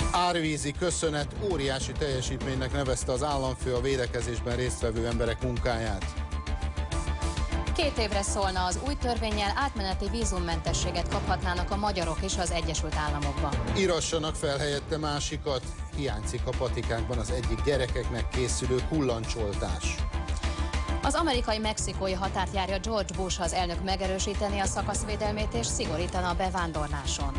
Árvízi köszönet, óriási teljesítménynek nevezte az államfő a védekezésben résztvevő emberek munkáját. 2 évre szólna az új törvénnyel, átmeneti vízummentességet kaphatnának a magyarok is az Egyesült Államokban. Írassanak fel helyette másikat, hiányzik a patikákban az egyik gyerekeknek készülő kullancsoltás. Az amerikai-mexikói határt járja George Bush, az elnök megerősíteni a szakaszvédelmét és szigorítana a bevándorláson.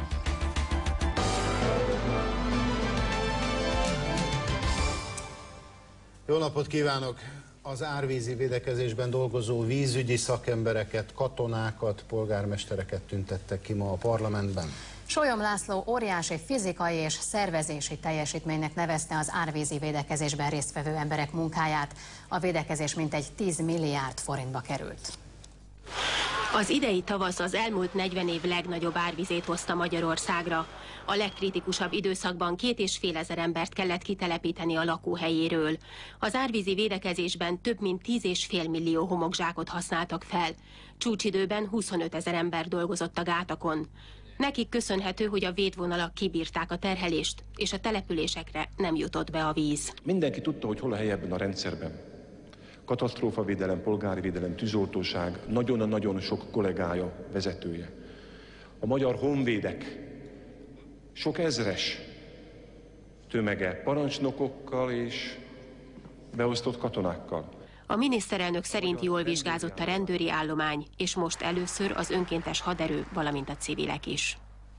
Jó napot kívánok! Az árvízi védekezésben dolgozó vízügyi szakembereket, katonákat, polgármestereket tüntettek ki ma a parlamentben. Solyom László óriási fizikai és szervezési teljesítménynek nevezte az árvízi védekezésben résztvevő emberek munkáját. A védekezés mintegy 10 milliárd forintba került. Az idei tavasz az elmúlt 40 év legnagyobb árvizét hozta Magyarországra. A legkritikusabb időszakban 2500 embert kellett kitelepíteni a lakóhelyéről. Az árvízi védekezésben több mint 10,5 millió homokzsákot használtak fel. Csúcsidőben 25 000 ember dolgozott a gátakon. Nekik köszönhető, hogy a védvonalak kibírták a terhelést, és a településekre nem jutott be a víz. Mindenki tudta, hogy hol a helye ebben a rendszerben. Katasztrófavédelem, polgári védelem, tűzoltóság, nagyon-nagyon sok kollégája, vezetője. A magyar honvédek sok ezres tömege parancsnokokkal és beosztott katonákkal. A miniszterelnök szerint jól vizsgázott a rendőri állomány, és most először az önkéntes haderő, valamint a civilek is.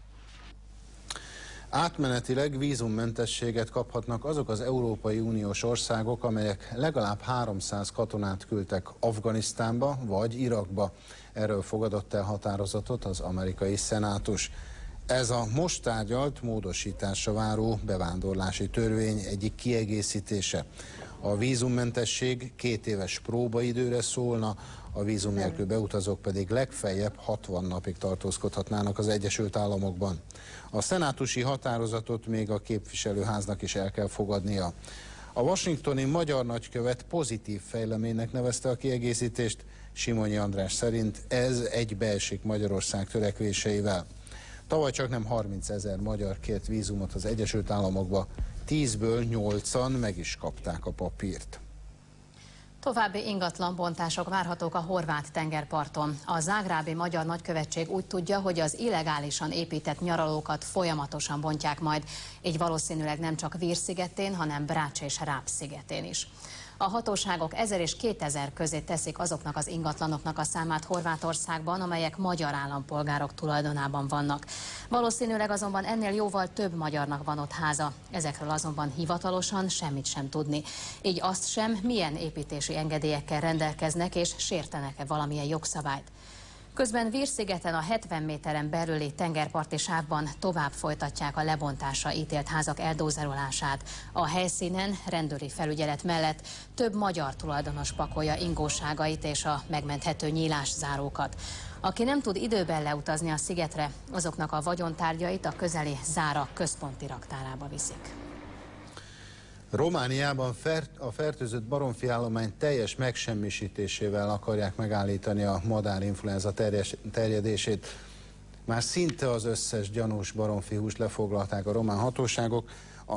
Átmenetileg vízummentességet kaphatnak azok az Európai Uniós országok, amelyek legalább 300 katonát küldtek Afganisztánba vagy Irakba. Erről fogadott el határozatot az amerikai szenátus. Ez a most tárgyalt, módosításra váró bevándorlási törvény egyik kiegészítése. A vízummentesség 2 éves próbaidőre szólna, a vízum nélkül beutazók pedig legfeljebb 60 napig tartózkodhatnának az Egyesült Államokban. A szenátusi határozatot még a képviselőháznak is el kell fogadnia. A washingtoni magyar nagykövet pozitív fejleménynek nevezte a kiegészítést. Simonyi András szerint ez egybeesik Magyarország törekvéseivel. Tavaly csaknem 30 000 magyar kért vízumot az Egyesült Államokba, 10-ből 8-an meg is kapták a papírt. További ingatlanbontások várhatók a horvát tengerparton. A zágrábi magyar nagykövetség úgy tudja, hogy az illegálisan épített nyaralókat folyamatosan bontják majd, így valószínűleg nem csak Vír szigetén, hanem Brač és Ráp szigetén is. A hatóságok 1000 és 2000 közé teszik azoknak az ingatlanoknak a számát Horvátországban, amelyek magyar állampolgárok tulajdonában vannak. Valószínűleg azonban ennél jóval több magyarnak van ott háza. Ezekről azonban hivatalosan semmit sem tudni. Így azt sem, milyen építési engedélyekkel rendelkeznek és sértenek-e valamilyen jogszabályt. Közben Vír-szigeten a 70 méteren belüli tengerparti sávban tovább folytatják a lebontásra ítélt házak eldózerolását. A helyszínen rendőri felügyelet mellett több magyar tulajdonos pakolja ingóságait és a megmenthető nyílászárókat. Aki nem tud időben leutazni a szigetre, azoknak a vagyontárgyait a közeli Zára központi raktárába viszik. Romániában a fertőzött baromfiállomány teljes megsemmisítésével akarják megállítani a madárinfluenza terjedését. Már szinte az összes gyanús baromfihúst lefoglalták a román hatóságok. A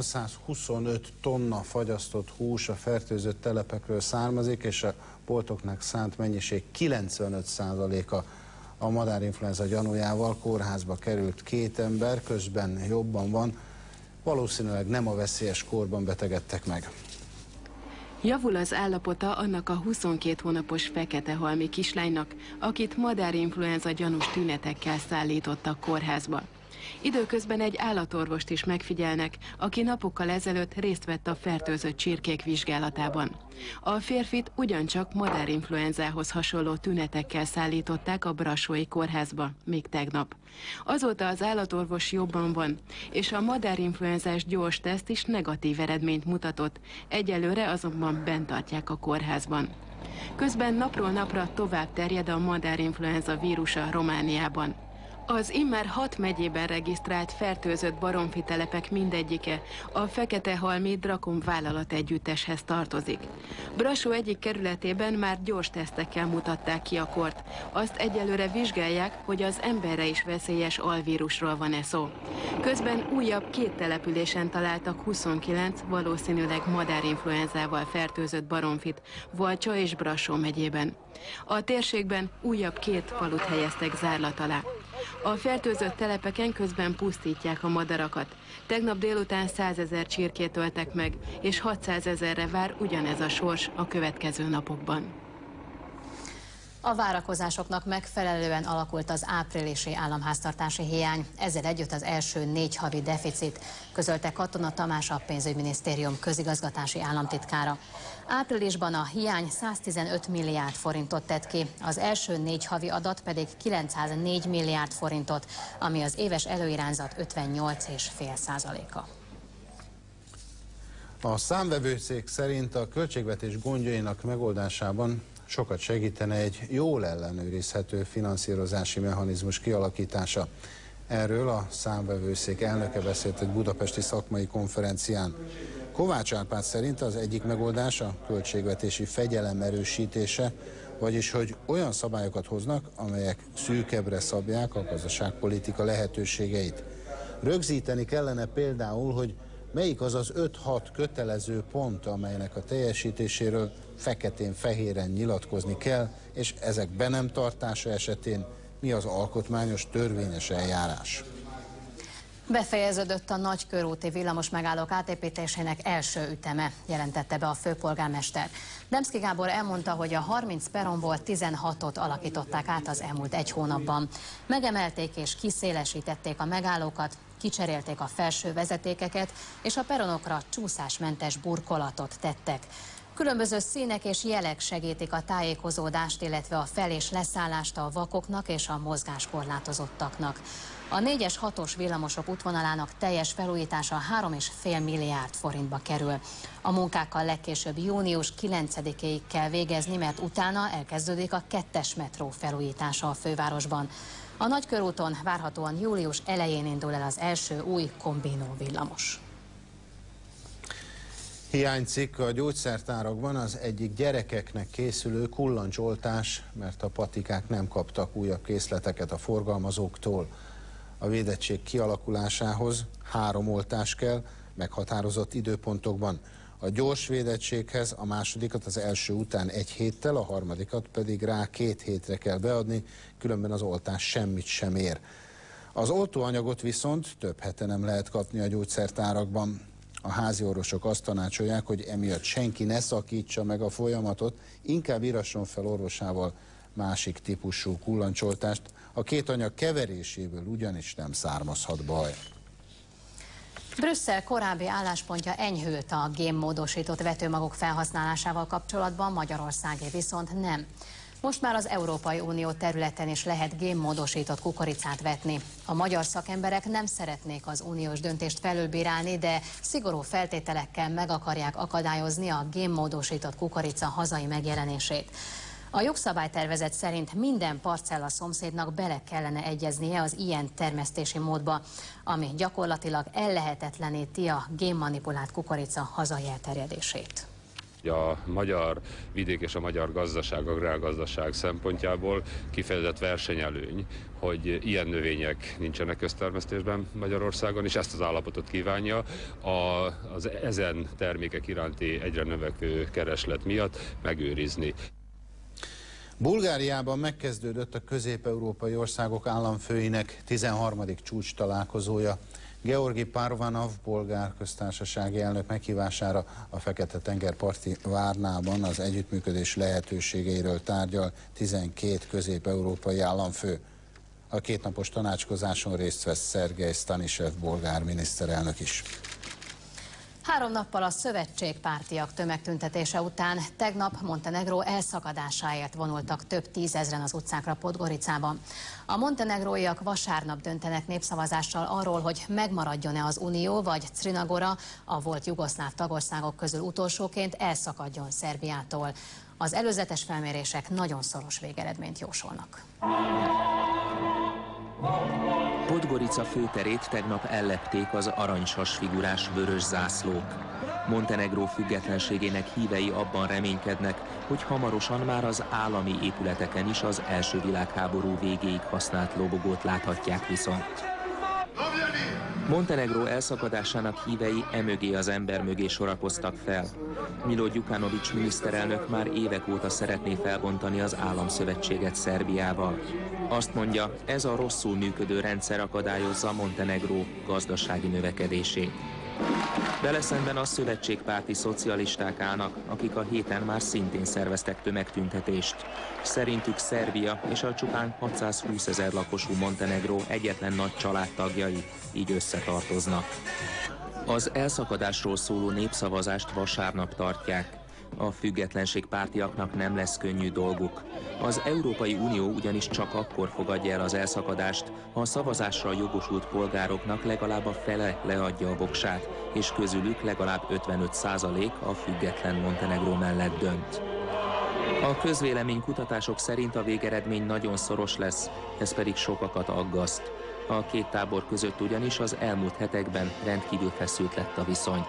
325 tonna fagyasztott hús a fertőzött telepekről származik, és a boltoknak szánt mennyiség 95%-a a madárinfluenza gyanújával. Kórházba került 2 ember, közben jobban van. Valószínűleg nem a veszélyes kórban betegedtek meg. Javul az állapota annak a 22 hónapos feketehalmi kislánynak, akit madárinfluenza gyanús tünetekkel szállítottak kórházba. Időközben egy állatorvost is megfigyelnek, aki napokkal ezelőtt részt vett a fertőzött csirkék vizsgálatában. A férfit ugyancsak madárinfluenzához hasonló tünetekkel szállították a brassói kórházba, még tegnap. Azóta az állatorvos jobban van, és a madárinfluenzás gyors teszt is negatív eredményt mutatott, egyelőre azonban bent tartják a kórházban. Közben napról napra tovább terjed a madárinfluenza vírusa Romániában. Az immár 6 megyében regisztrált fertőzött baromfitelepek mindegyike a Feketehalmi Drakom vállalat együtteshez tartozik. Brassó egyik kerületében már gyors tesztekkel mutatták ki a kort. Azt egyelőre vizsgálják, hogy az emberre is veszélyes alvírusról van-e szó. Közben újabb 2 településen találtak 29 valószínűleg madárinfluenzával fertőzött baromfit, Valcsa és Brassó megyében. A térségben újabb 2 falut helyeztek zárlat alá. A fertőzött telepeken közben pusztítják a madarakat. Tegnap délután 100 000 csirkét öltek meg, és 600 000-re vár ugyanez a sors a következő napokban. A várakozásoknak megfelelően alakult az áprilisi államháztartási hiány, ezzel együtt az első 4 havi deficit, közölte Katona Tamás, a pénzügyminisztérium közigazgatási államtitkára. Áprilisban a hiány 115 milliárd forintot tett ki, az első 4 havi adat pedig 904 milliárd forintot, ami az éves előirányzat 58,5%-a. A számvevőszék szerint a költségvetés gondjainak megoldásában sokat segítene egy jól ellenőrizhető finanszírozási mechanizmus kialakítása. Erről a számvevőszék elnöke beszélt egy budapesti szakmai konferencián. Kovács Árpád szerint az egyik megoldás a költségvetési fegyelem erősítése, vagyis hogy olyan szabályokat hoznak, amelyek szűkebbre szabják a gazdaságpolitika lehetőségeit. Rögzíteni kellene például, hogy melyik az az 5-6 kötelező pont, amelynek a teljesítéséről feketén-fehéren nyilatkozni kell, és ezek be nem tartása esetén mi az alkotmányos törvényes eljárás. Befejeződött a nagykörúti villamos megállók átépítésének első üteme, jelentette be a főpolgármester. Demszky Gábor elmondta, hogy a 30 peronból 16-ot alakították át az elmúlt 1 hónapban. Megemelték és kiszélesítették a megállókat, kicserélték a felső vezetékeket, és a peronokra csúszásmentes burkolatot tettek. Különböző színek és jelek segítik a tájékozódást, illetve a fel- és leszállást a vakoknak és a mozgáskorlátozottaknak. A 4-es, 6-os villamosok útvonalának teljes felújítása 3,5 milliárd forintba kerül. A munkákkal legkésőbb június 9-éig kell végezni, mert utána elkezdődik a 2-es metró felújítása a fővárosban. A Nagykörúton várhatóan július elején indul el az első új kombinó villamos. Hiányzik a gyógyszertárakban az egyik gyerekeknek készülő kullancsoltás, mert a patikák nem kaptak újabb készleteket a forgalmazóktól. A védettség kialakulásához 3 oltás kell, meghatározott időpontokban. A gyors védettséghez a másodikat az első után 1 héttel, a harmadikat pedig rá 2 hétre kell beadni, különben az oltás semmit sem ér. Az oltóanyagot viszont több hete nem lehet kapni a gyógyszertárakban. A háziorvosok azt tanácsolják, hogy emiatt senki ne szakítsa meg a folyamatot, inkább írasson fel orvosával másik típusú kullancsoltást. A 2 anyag keveréséből ugyanis nem származhat baj. Brüsszel korábbi álláspontja enyhült a génmódosított vetőmagok felhasználásával kapcsolatban, Magyarországé viszont nem. Most már az Európai Unió területen is lehet génmódosított kukoricát vetni. A magyar szakemberek nem szeretnék az uniós döntést felülbírálni, de szigorú feltételekkel meg akarják akadályozni a génmódosított kukorica hazai megjelenését. A jogszabálytervezet szerint minden parcella szomszédnak bele kellene egyeznie az ilyen termesztési módba, ami gyakorlatilag ellehetetleníti a génmanipulált kukorica hazai elterjedését. A magyar vidék és a magyar gazdaság, agrárgazdaság szempontjából kifejezett versenyelőny, hogy ilyen növények nincsenek köztermesztésben Magyarországon, és ezt az állapotot kívánja az ezen termékek iránti egyre növekvő kereslet miatt megőrizni. Bulgáriában megkezdődött a közép-európai országok államfőinek 13. csúcs találkozója. Georgi Parvanov bolgár köztársasági elnök meghívására a Fekete-tengerparti Várnában az együttműködés lehetőségeiről tárgyal 12 közép-európai államfő. A 2 napos tanácskozáson részt vesz Szergej Stanisev bolgár miniszterelnök is. 3 nappal a szövetségpártiak tömegtüntetése után tegnap Montenegró elszakadásáért vonultak több tízezren az utcákra Podgoricában. A montenegróiak vasárnap döntenek népszavazással arról, hogy megmaradjon-e az Unió, vagy Crna Gora, a volt jugoszláv tagországok közül utolsóként elszakadjon Szerbiától. Az előzetes felmérések nagyon szoros végeredményt jósolnak. Podgorica főterét tegnap ellepték az aranysas figurás vörös zászlók. Montenegró függetlenségének hívei abban reménykednek, hogy hamarosan már az állami épületeken is az első világháború végéig használt lobogót láthatják viszont. Montenegró elszakadásának hívei emögé az ember mögé sorakoztak fel. Milo Đukanović miniszterelnök már évek óta szeretné felbontani az államszövetséget Szerbiával. Azt mondja, ez a rosszul működő rendszer akadályozza Montenegró gazdasági növekedését. Vele szemben a szövetségpárti szocialisták állnak, akik a héten már szintén szerveztek tömegtüntetést. Szerintük Szerbia és a csupán 620 000 lakosú Montenegró egyetlen nagy családtagjai, így összetartoznak. Az elszakadásról szóló népszavazást vasárnap tartják. A függetlenségpártiaknak nem lesz könnyű dolguk. Az Európai Unió ugyanis csak akkor fogadja el az elszakadást, ha a szavazásra jogosult polgároknak legalább a fele leadja a voksát, és közülük legalább 55% a független Montenegró mellett dönt. A közvéleménykutatások szerint a végeredmény nagyon szoros lesz, ez pedig sokakat aggaszt. A két tábor között ugyanis az elmúlt hetekben rendkívül feszült lett a viszony.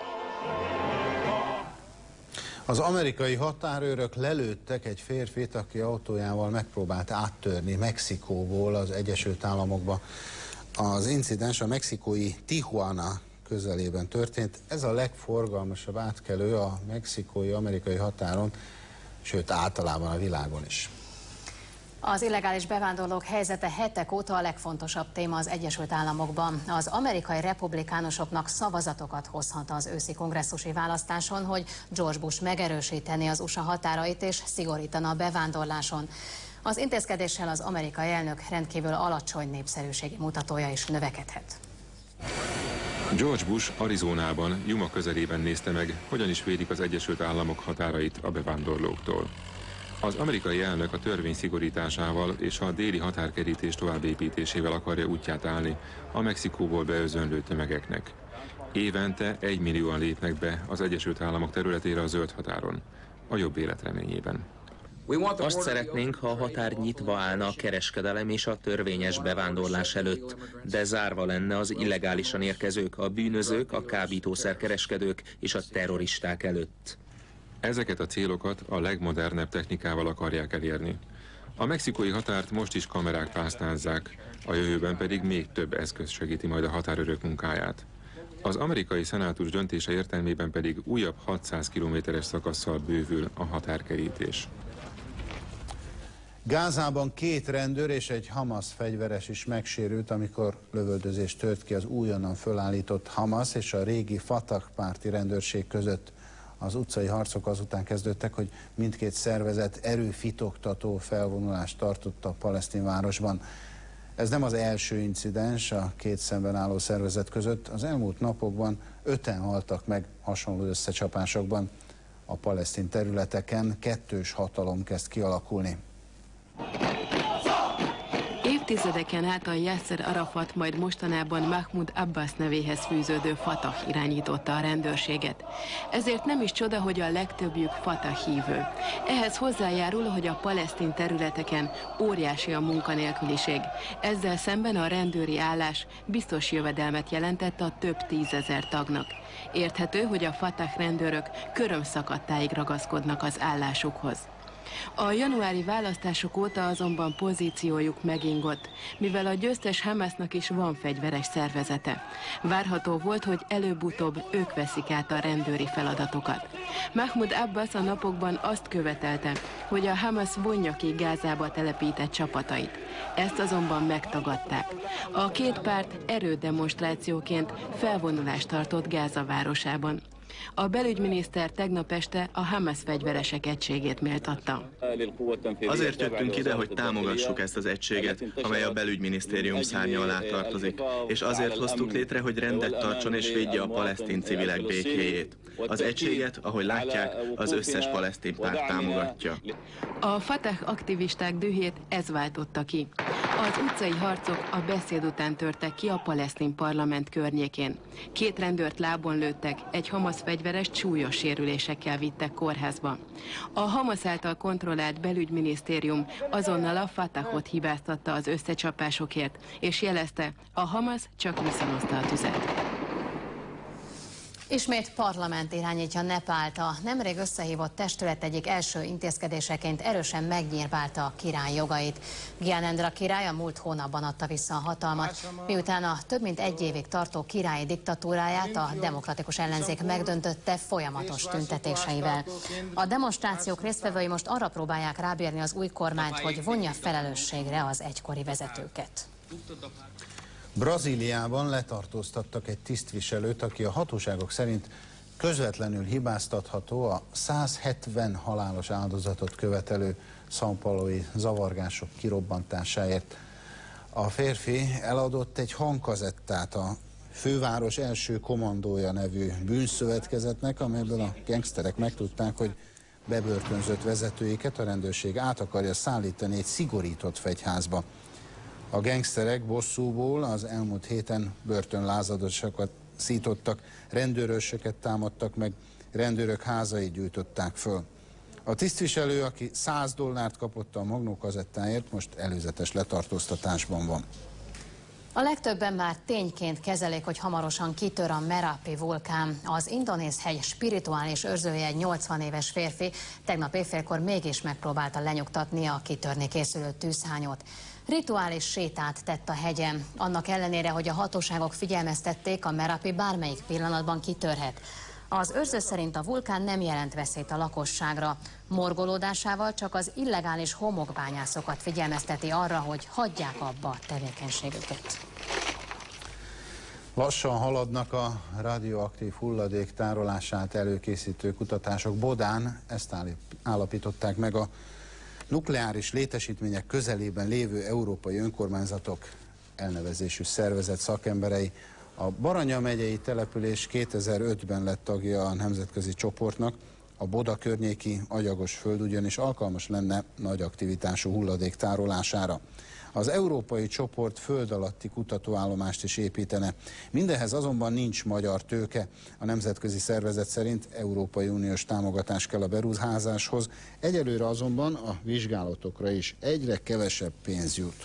Az amerikai határőrök lelőttek egy férfit, aki autójával megpróbált áttörni Mexikóból az Egyesült Államokba. Az incidens a mexikói Tijuana közelében történt. Ez a legforgalmasabb átkelő a mexikói-amerikai határon, sőt általában a világon is. Az illegális bevándorlók helyzete hetek óta a legfontosabb téma az Egyesült Államokban. Az amerikai republikánusoknak szavazatokat hozhat az őszi kongresszusi választáson, hogy George Bush megerősítené az USA határait és szigorítana a bevándorláson. Az intézkedéssel az amerikai elnök rendkívül alacsony népszerűségi mutatója is növekedhet. George Bush Arizonában, Yuma közelében nézte meg, hogyan is védik az Egyesült Államok határait a bevándorlóktól. Az amerikai elnök a törvény szigorításával és a déli határkerítés továbbépítésével akarja útját állni a Mexikóból beözönlő tömegeknek. Évente 1 millióan lépnek be az Egyesült Államok területére a zöld határon, a jobb élet reményében. Azt szeretnénk, ha a határ nyitva állna a kereskedelem és a törvényes bevándorlás előtt, de zárva lenne az illegálisan érkezők, a bűnözők, a kábítószerkereskedők és a terroristák előtt. Ezeket a célokat a legmodernebb technikával akarják elérni. A mexikói határt most is kamerák pásztázzák, a jövőben pedig még több eszköz segíti majd a határőrök munkáját. Az amerikai szenátus döntése értelmében pedig újabb 600 kilométeres szakasszal bővül a határkerítés. Gázában 2 rendőr és egy Hamas fegyveres is megsérült, amikor lövöldözés tört ki az újonnan fölállított Hamas és a régi Fatah párti rendőrség között. Az utcai harcok azután kezdődtek, hogy mindkét szervezet erőfitoktató felvonulást tartott a palesztin városban. Ez nem az első incidens a két szemben álló szervezet között. Az elmúlt napokban 5-en haltak meg hasonló összecsapásokban. A palesztin területeken kettős hatalom kezd kialakulni. Évtizedeken át a Yasser Arafat, majd mostanában Mahmoud Abbas nevéhez fűződő Fatah irányította a rendőrséget. Ezért nem is csoda, hogy a legtöbbjük Fatah hívő. Ehhez hozzájárul, hogy a palesztin területeken óriási a munkanélküliség. Ezzel szemben a rendőri állás biztos jövedelmet jelentett a több 10 000 tagnak. Érthető, hogy a Fatah rendőrök körömszakadtáig ragaszkodnak az állásukhoz. A januári választások óta azonban pozíciójuk megingott, mivel a győztes Hamasnak is van fegyveres szervezete. Várható volt, hogy előbb-utóbb ők veszik át a rendőri feladatokat. Mahmoud Abbas a napokban azt követelte, hogy a Hamas vonja ki Gázába telepített csapatait. Ezt azonban megtagadták. A két párt erődemonstrációként felvonulást tartott Gáza városában. A belügyminiszter tegnap este a Hamas fegyveresek egységét méltatta. Azért jöttünk ide, hogy támogassuk ezt az egységet, amely a belügyminisztérium szárnya alá tartozik, és azért hoztuk létre, hogy rendet tartson és védje a palesztin civilek békéjét. Az egységet, ahogy látják, az összes palesztin párt támogatja. A Fatah aktivisták dühét ez váltotta ki. Az utcai harcok a beszéd után törtek ki a palesztin parlament környékén. 2 rendőrt lábon lőttek, egy Hamas fegyverest súlyos sérülésekkel vittek kórházba. A Hamas által kontrollált belügyminisztérium azonnal a Fatahot hibáztatta az összecsapásokért, és jelezte, a Hamas csak viszonozta a tüzet. Ismét parlament irányítja Nepált. A nemrég összehívott testület egyik első intézkedéseként erősen megnyírbálta a király jogait. Gyanendra király a múlt hónapban adta vissza a hatalmat, miután a több mint 1 évig tartó királyi diktatúráját a demokratikus ellenzék megdöntötte folyamatos tüntetéseivel. A demonstrációk résztvevői most arra próbálják rábírni az új kormányt, hogy vonja felelősségre az egykori vezetőket. Brazíliában letartóztattak egy tisztviselőt, aki a hatóságok szerint közvetlenül hibáztatható a 170 halálos áldozatot követelő São Paulói zavargások kirobbantásáért. A férfi eladott egy hangkazettát a főváros első kommandója nevű bűnszövetkezetnek, amelyből a gengszterek megtudták, hogy bebörtönzött vezetőiket a rendőrség át akarja szállítani egy szigorított fegyházba. A gengszterek bosszúból az elmúlt héten börtönlázadosokat szítottak, rendőrösöket támadtak meg, rendőrök házait gyújtották föl. A tisztviselő, aki $100 kapott a magnókazettáért, most előzetes letartóztatásban van. A legtöbben már tényként kezelik, hogy hamarosan kitör a Merapi vulkán. Az indonéz hegy spirituális őrzője, egy 80 éves férfi tegnap éjfélkor mégis megpróbálta lenyugtatni a kitörni készülő tűzhányót. Rituális sétát tett a hegyen, annak ellenére, hogy a hatóságok figyelmeztették, a Merapi bármelyik pillanatban kitörhet. Az őrző szerint a vulkán nem jelent veszélyt a lakosságra. Morgolódásával csak az illegális homokbányászokat figyelmezteti arra, hogy hagyják abba a tevékenységüket. Lassan haladnak a radioaktív hulladék tárolását előkészítő kutatások. Bodán ezt állapították meg a nukleáris létesítmények közelében lévő európai önkormányzatok elnevezésű szervezet szakemberei. A Baranya megyei település 2005-ben lett tagja a nemzetközi csoportnak. A Boda környéki agyagos föld ugyanis alkalmas lenne nagy aktivitású hulladék tárolására. Az európai csoport föld alatti kutatóállomást is építene. Mindehhez azonban nincs magyar tőke. A nemzetközi szervezet szerint Európai Uniós támogatás kell a beruházáshoz. Egyelőre azonban a vizsgálatokra is egyre kevesebb pénz jut.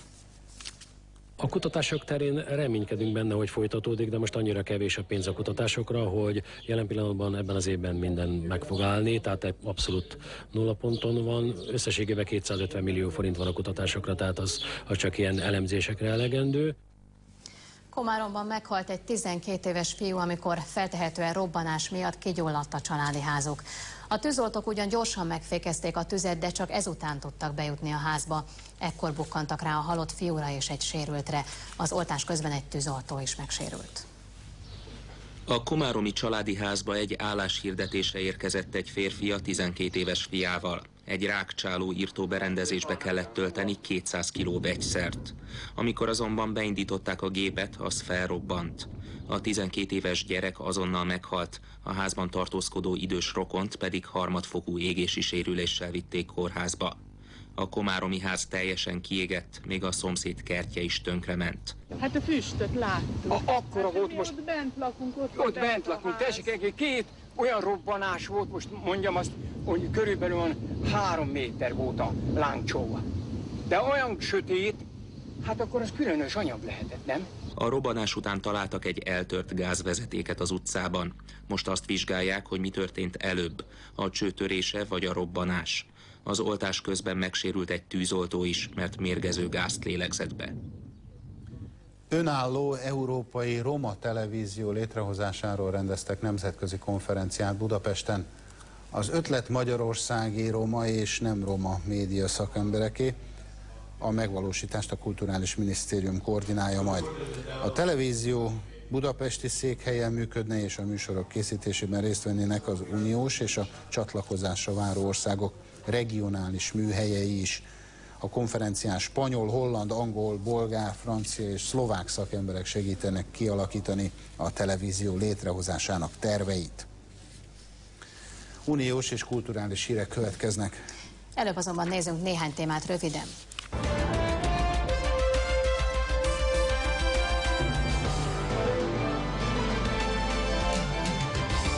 A kutatások terén reménykedünk benne, hogy folytatódik, de most annyira kevés a pénz a kutatásokra, hogy jelen pillanatban ebben az évben minden meg fog állni, tehát abszolút nulla ponton van. Összességében 250 millió forint van a kutatásokra, tehát az csak ilyen elemzésekre elegendő. Komáromban meghalt egy 12 éves fiú, amikor feltehetően robbanás miatt kigyulladt a családi házuk. A tűzoltók ugyan gyorsan megfékezték a tüzet, de csak ezután tudtak bejutni a házba. Ekkor bukkantak rá a halott fiúra és egy sérültre. Az oltás közben egy tűzoltó is megsérült. A komáromi családi házba egy álláshirdetése érkezett egy férfi a 12 éves fiával. Egy rákcsáló írtóberendezésbe kellett tölteni 200 kg vegyszert. Amikor azonban beindították a gépet, az felrobbant. A 12 éves gyerek azonnal meghalt, a házban tartózkodó idős rokont pedig harmadfokú égési sérüléssel vitték kórházba. A komáromi ház teljesen kiégett, még a szomszéd kertje is tönkrement. Hát a füstöt láttuk. Akkora volt most. Ott bent lakunk, ott bent lakunk. Tessék, 2 olyan robbanás volt, most mondjam azt, hogy körülbelül 3 méter volt a lángcsóva. De olyan sötét, hát akkor az különös anyag lehetett, nem? A robbanás után találtak egy eltört gázvezetéket az utcában. Most azt vizsgálják, hogy mi történt előbb, a csőtörése vagy a robbanás. Az oltás közben megsérült egy tűzoltó is, mert mérgező gázt lélegzett be. Önálló európai roma televízió létrehozásáról rendeztek nemzetközi konferenciát Budapesten. Az ötlet magyarországi roma és nem roma média szakembereké. A megvalósítást a Kulturális Minisztérium koordinálja majd. A televízió budapesti székhelyen működne, és a műsorok készítésében részt vennének az uniós és a csatlakozásra váró országok regionális műhelyei is. A konferencián spanyol, holland, angol, bolgár, francia és szlovák szakemberek segítenek kialakítani a televízió létrehozásának terveit. Uniós és kulturális hírek következnek. Előbb azonban nézzünk néhány témát röviden.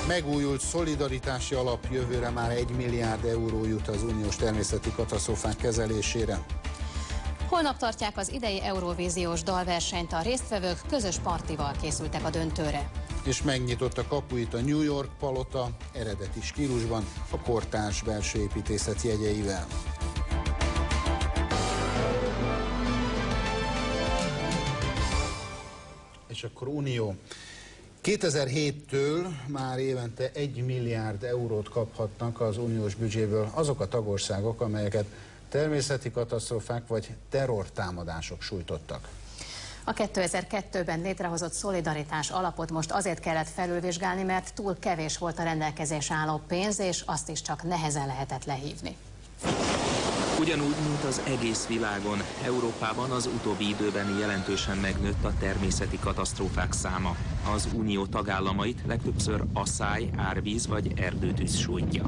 Megújult szolidaritási alap, jövőre már 1 milliárd euró jut az uniós természeti katasztrófák kezelésére. Holnap tartják az idei Eurovíziós dalversenyt, a résztvevők közös partival készültek a döntőre. És megnyitotta kapuit a New York palota eredeti stílusban, a kortárs belső építészet jegyeivel. És akkor Unió. 2007-től már évente 1 milliárd eurót kaphatnak az uniós büdzséből azok a tagországok, amelyeket természeti katasztrófák vagy terrortámadások sújtottak. A 2002-ben létrehozott szolidaritás alapot most azért kellett felülvizsgálni, mert túl kevés volt a rendelkezésre álló pénz, és azt is csak nehezen lehetett lehívni. Ugyanúgy, mint az egész világon, Európában az utóbbi időben jelentősen megnőtt a természeti katasztrófák száma. Az unió tagállamait legtöbbször asszály, árvíz vagy erdőtűz sújtja.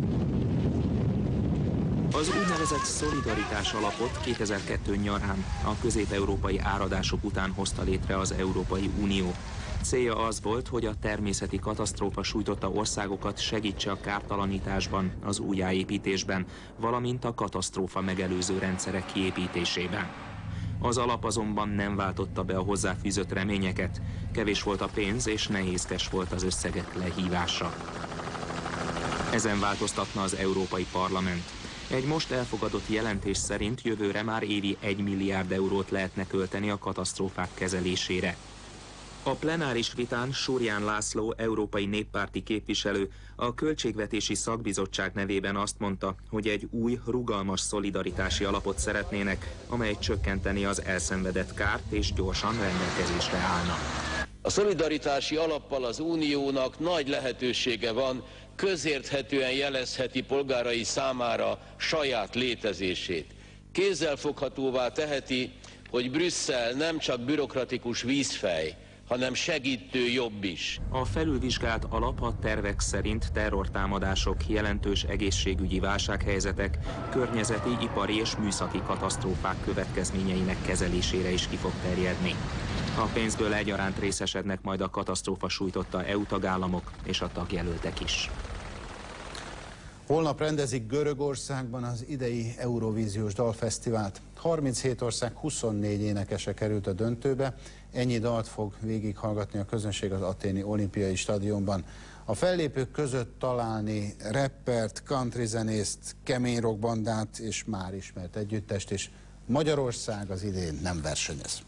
Az úgynevezett szolidaritás alapot 2002 nyarán a közép-európai áradások után hozta létre az Európai Unió. Célja az volt, hogy a természeti katasztrófa sújtotta országokat segítse a kártalanításban, az újjáépítésben, valamint a katasztrófa megelőző rendszerek kiépítésében. Az alap azonban nem váltotta be a hozzáfűzött reményeket, kevés volt a pénz és nehézkes volt az összegek lehívása. Ezen változtatna az Európai Parlament. Egy most elfogadott jelentés szerint jövőre már évi 1 milliárd eurót lehetne költeni a katasztrófák kezelésére. A plenáris vitán Surján László, európai néppárti képviselő, a Költségvetési Szakbizottság nevében azt mondta, hogy egy új, rugalmas szolidaritási alapot szeretnének, amely csökkenteni az elszenvedett kárt és gyorsan rendelkezésre állna. A szolidaritási alappal az uniónak nagy lehetősége van, közérthetően jelezheti polgárai számára saját létezését. Kézzelfoghatóvá teheti, hogy Brüsszel nem csak bürokratikus vízfej, hanem segítő jobb is. A felülvizsgált alap a tervek szerint terrortámadások, jelentős egészségügyi válsághelyzetek, környezeti, ipari és műszaki katasztrófák következményeinek kezelésére is ki fog terjedni. A pénzből egyaránt részesednek majd a katasztrófa sújtotta EU tagállamok és a tagjelöltek is. Holnap rendezik Görögországban az idei Eurovíziós Dalfesztivált. 37 ország 24 énekese került a döntőbe, ennyi dalt fog végighallgatni a közönség az athéni olimpiai stadionban. A fellépők között találni rappert, country zenészt, kemény rockbandát és már ismert együttest, és Magyarország az idén nem versenyez.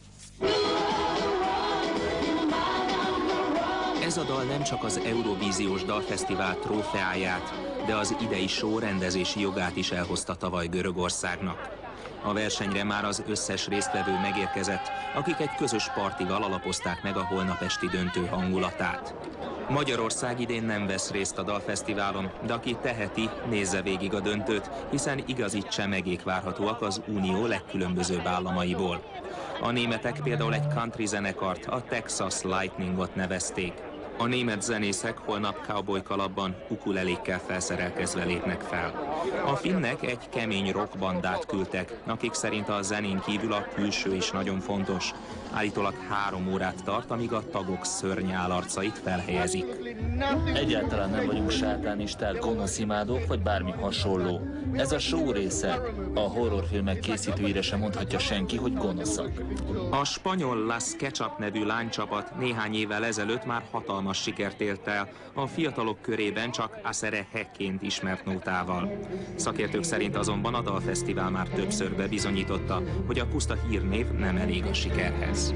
Ez a dal nem csak az Eurovíziós Dalfesztivál trófeáját, de az idei show rendezési jogát is elhozta tavaly Görögországnak. A versenyre már az összes résztvevő megérkezett, akik egy közös partival alapozták meg a holnap esti döntő hangulatát. Magyarország idén nem vesz részt a dalfesztiválon, de aki teheti, nézze végig a döntőt, hiszen igazi csemegék várhatóak az unió legkülönbözőbb államaiból. A németek például egy country zenekart, a Texas Lightningot nevezték. A német zenészek holnap cowboy kalapban, ukulelékkel felszerelkezve lépnek fel. A finnek egy kemény rockbandát küldtek, akik szerint a zenén kívül a külső is nagyon fontos. Állítólag 3 órát tart, amíg a tagok szörny állarcait felhelyezik. Egyáltalán nem vagyunk sátánisták, gonoszimádók vagy bármi hasonló. Ez a show része. A horrorfilmek készítőire sem mondhatja senki, hogy gonoszak. A spanyol Las Ketchup nevű lánycsapat néhány évvel ezelőtt már hatalmas sikert ért el, a fiatalok körében csak Acere Heckként ismert nótával. Szakértők szerint azonban a dalfesztivál már többször bebizonyította, hogy a puszta hírnév nem elég a sikerhez.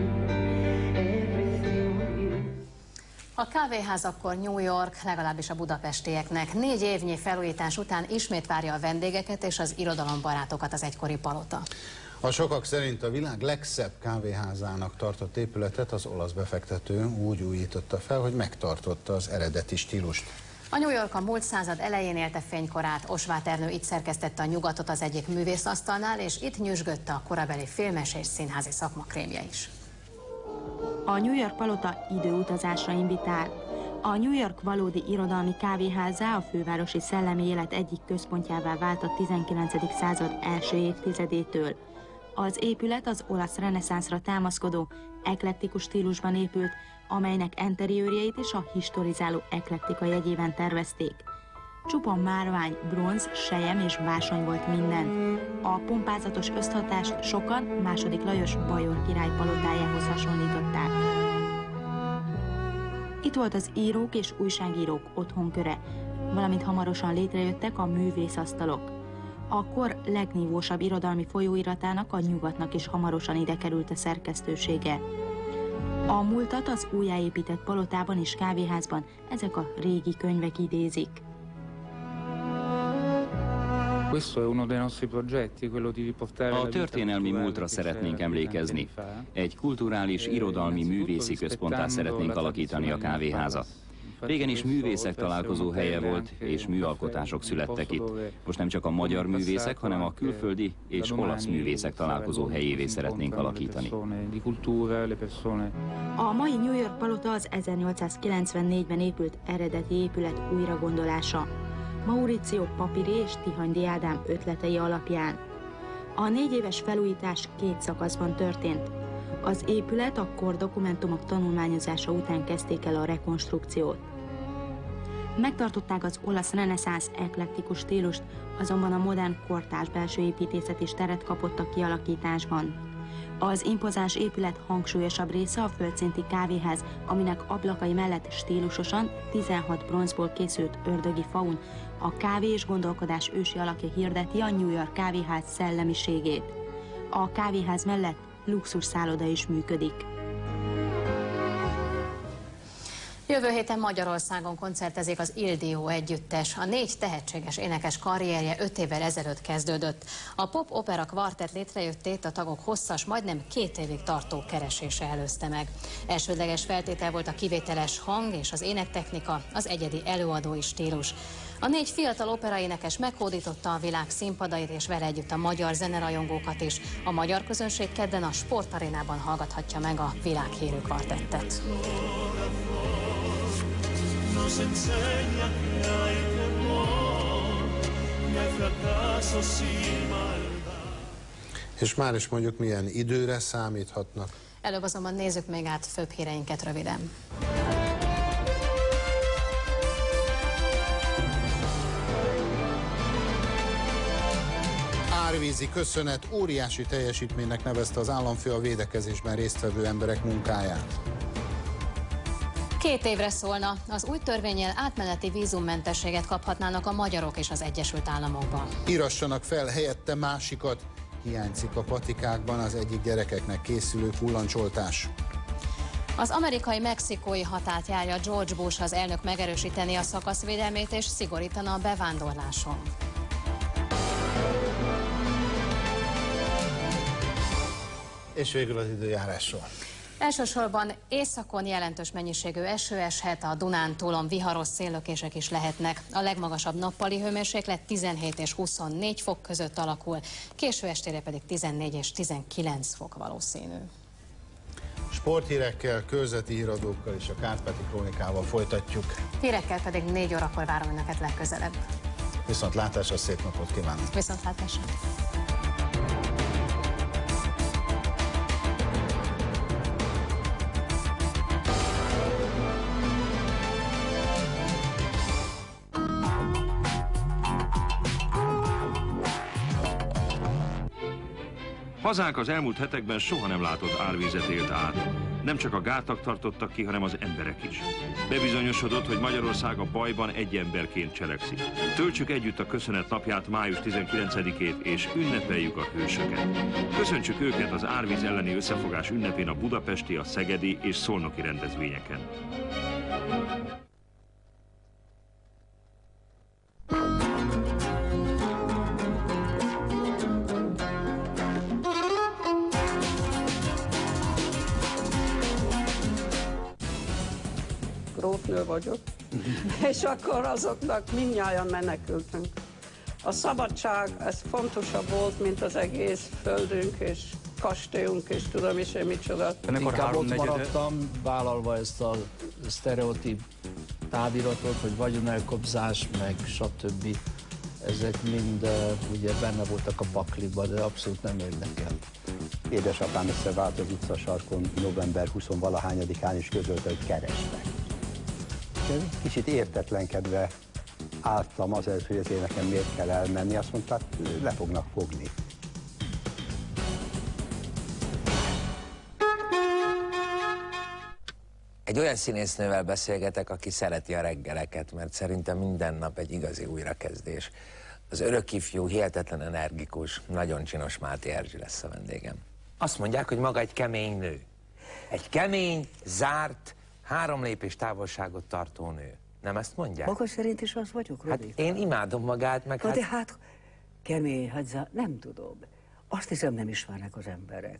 A kávéházakkor New York, legalábbis a budapestieknek 4 évnyi felújítás után ismét várja a vendégeket és az irodalombarátokat az egykori palota. A sokak szerint a világ legszebb kávéházának tartott épületet az olasz befektető úgy újította fel, hogy megtartotta az eredeti stílust. A New York a múlt század elején élte fénykorát, Osváth Ernő itt szerkesztette a nyugatot az egyik művészasztalnál, és itt nyüzsgött a korabeli filmes és színházi szakma krémje is. A New York palota időutazásra invitál. A New York valódi irodalmi kávéházá a fővárosi szellemi élet egyik központjává vált a 19. század első évtizedétől. Az épület az olasz reneszánszra támaszkodó, eklektikus stílusban épült, amelynek enteriőrjeit is a historizáló eklektika jegyében tervezték. Csupa márvány, bronz, selyem és bársony volt minden. A pompázatos összhatást sokan II. Lajos bajor király palotájához hasonlították. Itt volt az írók és újságírók otthonköre, valamint hamarosan létrejöttek a művészasztalok. A kor legnívósabb irodalmi folyóiratának, a Nyugatnak is hamarosan ide került a szerkesztősége. A múltat az újjáépített palotában és kávéházban ezek a régi könyvek idézik. A történelmi múltra szeretnénk emlékezni. Egy kulturális, irodalmi, művészi központtá szeretnénk alakítani a kávéházat. Régen is művészek találkozó helye volt, és műalkotások születtek itt. Most nem csak a magyar művészek, hanem a külföldi és olasz művészek találkozó helyévé szeretnénk alakítani. A mai New York palota az 1894-ben épült eredeti épület újragondolása. Mauricio Papiri és Tihanydi Ádám ötletei alapján. A 4 éves felújítás 2 szakaszban történt. Az épület a kor dokumentumok tanulmányozása után kezdték el a rekonstrukciót. Megtartották az olasz reneszánsz eklektikus stílust, azonban a modern kortárs belső építészet is teret kapott a kialakításban. Az impozáns épület hangsúlyosabb része a földszinti kávéház, aminek ablakai mellett stílusosan 16 bronzból készült ördögi faun, a kávé és gondolkodás ősi alakja hirdeti a New York kávéház szellemiségét. A kávéház mellett luxus szálloda is működik. Jövő héten Magyarországon koncertezik az Il Dio együttes. A 4 tehetséges énekes karrierje 5 évvel ezelőtt kezdődött. A pop-opera kvartett létrejöttét a tagok hosszas, majdnem 2 évig tartó keresése előzte meg. Elsődleges feltétel volt a kivételes hang és az énektechnika, az egyedi előadói stílus. A 4 fiatal operaénekes meghódította a világ színpadait, és vele együtt a magyar zenerajongókat is. A magyar közönség kedden a Sportarénában hallgathatja meg a világhírű kvartettet. És már is mondjuk milyen időre számíthatnak? Előbb azonban nézzük még át főbb híreinket röviden. Árvízi köszönet, óriási teljesítménynek nevezte az államfő a védekezésben résztvevő emberek munkáját. 2 évre szólna. Az új törvénnyel átmeneti vízummentességet kaphatnának a magyarok és az Egyesült Államokban. Írassanak fel helyette másikat. Hiányzik a patikákban az egyik gyerekeknek készülő kullancsoltás. Az amerikai-mexikói határt járja George Bush, az elnök megerősíteni a szakaszvédelmét és szigorítana a bevándorláson. És végül az időjárásról. Elsősorban északon jelentős mennyiségű eső eshet, a Dunántúlon viharos széllökések is lehetnek. A legmagasabb nappali hőmérséklet 17 és 24 fok között alakul, késő estére pedig 14 és 19 fok valószínű. Sporthírekkel, körzeti híradókkal és a Kárpáti Krónikával folytatjuk. Hírekkel pedig 4 órakor várom önöket legközelebb. Viszontlátásra, szép napot kívánok! Viszontlátásra! Hazánk az elmúlt hetekben soha nem látott árvizet élt át. Nem csak a gátak tartottak ki, hanem az emberek is. Bebizonyosodott, hogy Magyarország a bajban egy emberként cselekszik. Töltsük együtt a Köszönet napját május 19-ét, és ünnepeljük a hősöket. Köszöntsük őket az árvíz elleni összefogás ünnepén a budapesti, a szegedi és szolnoki rendezvényeken. Grófnő vagyok, és akkor azoknak mindnyájan menekültünk. A szabadság, ez fontosabb volt, mint az egész földünk és kastélyunk, és tudom is én micsoda. Inkább ott maradtam, vállalva ezt a sztereotíp táviratot, hogy vagyonelkobzás, meg stb. ezek mind ugye benne voltak a pakliba, de abszolút nem érdekel. Édesapám összevált az utcasarkon november 20-valahányadikán is közölte, hogy keresnek. Kicsit értetlenkedve álltam azért, hogy ezért nekem miért kell elmenni, azt mondták, le fognak fogni. Egy olyan színésznővel beszélgetek, aki szereti a reggeleket, mert szerintem minden nap egy igazi újrakezdés. Az örökifjú, hihetetlen energikus, nagyon csinos Máté Erzsi lesz a vendégem. Azt mondják, hogy maga egy kemény nő. Egy kemény, zárt, 3 lépés távolságot tartó nő. Nem ezt mondják? Maga szerint is az vagyok, Robi? Hát én imádom magát, meg de hát kemény, hát nem tudom. Azt hiszem, nem ismernek az emberek.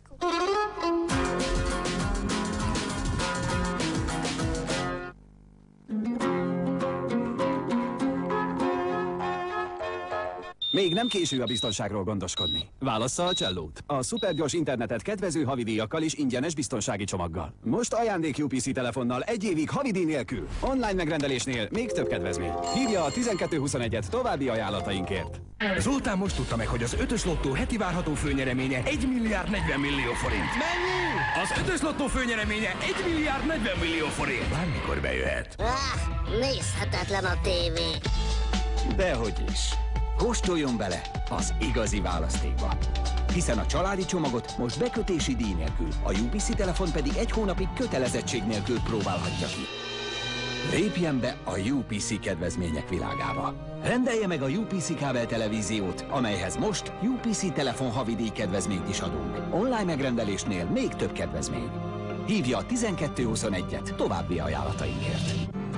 Még nem késő a biztonságról gondoskodni. Válassza a Csellót. A szupergyors internetet kedvező havidíjakkal és ingyenes biztonsági csomaggal. Most ajándék UPC telefonnal 1 évig havidíj nélkül. Online megrendelésnél még több kedvezmény. Hívja a 1221-et további ajánlatainkért. Zoltán most tudta meg, hogy az 5-ös lottó heti várható főnyereménye 1 milliárd 40 millió forint. Mennyi? Az 5-ös lottó főnyereménye 1 milliárd 40 millió forint. Bármikor bejöhet. Nézhetetlen a tévé. Dehogy is. Kóstoljon bele az igazi választékba. Hiszen a családi csomagot most bekötési díj nélkül, a UPC telefon pedig 1 hónapig kötelezettség nélkül próbálhatja ki. Lépjen be a UPC kedvezmények világába. Rendelje meg a UPC kábel televíziót, amelyhez most UPC telefon havidíj kedvezményt is adunk. Online megrendelésnél még több kedvezmény. Hívja a 1221-et további ajánlatainkért.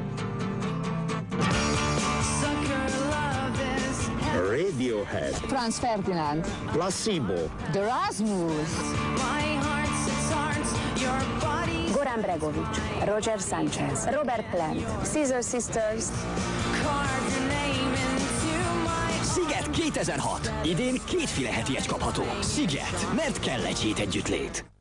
Radiohead, Franz Ferdinand, Placebo, The Rasmus, Goran Bregovic, Roger Sanchez, Robert Plant, Scissor Sisters. Sziget 2006. Idén 2 heti egy kapható. Sziget, mert kell egy hét együttlét.